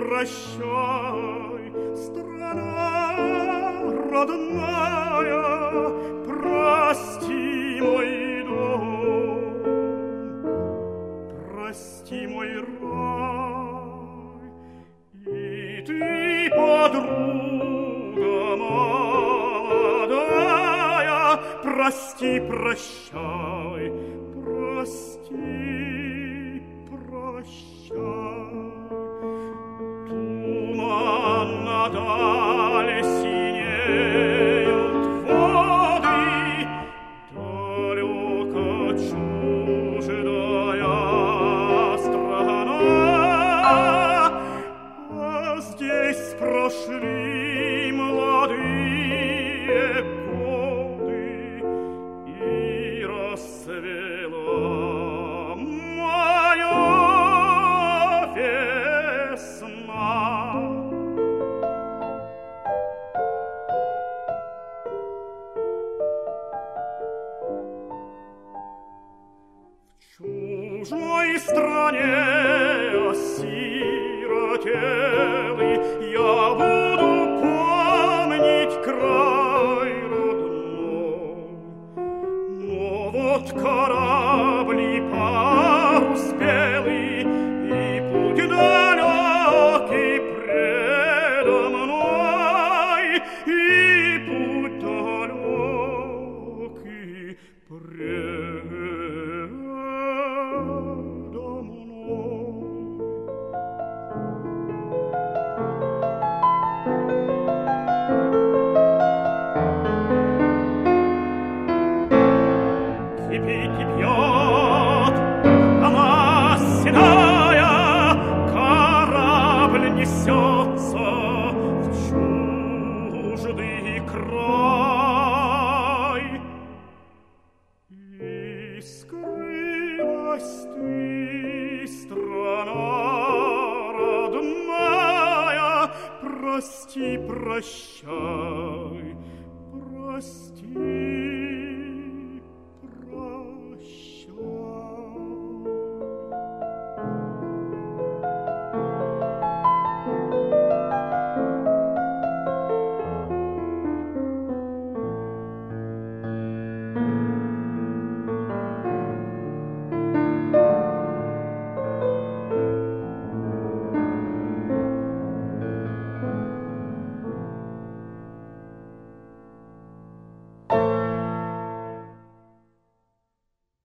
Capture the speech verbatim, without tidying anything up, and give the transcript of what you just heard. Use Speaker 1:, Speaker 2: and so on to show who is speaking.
Speaker 1: прощай, страна родная, прости мой дом, прости мой рай, и ты, подруга молодая, прости, прощай, прости, прощай. Туманно даль синеют воды, далеко чуждая страна, а здесь прошли молодые годы, и рассвела моя весна. В чужой стране осиротелый я буду помнить край родной. Но вот корабли парус белый и путь далекий предо мной, и путь далекий предо мной. Кипит, кипит, она седая, корабль несется в чуждый край. И скрылась ты, страна родная, прости, прощай, прости.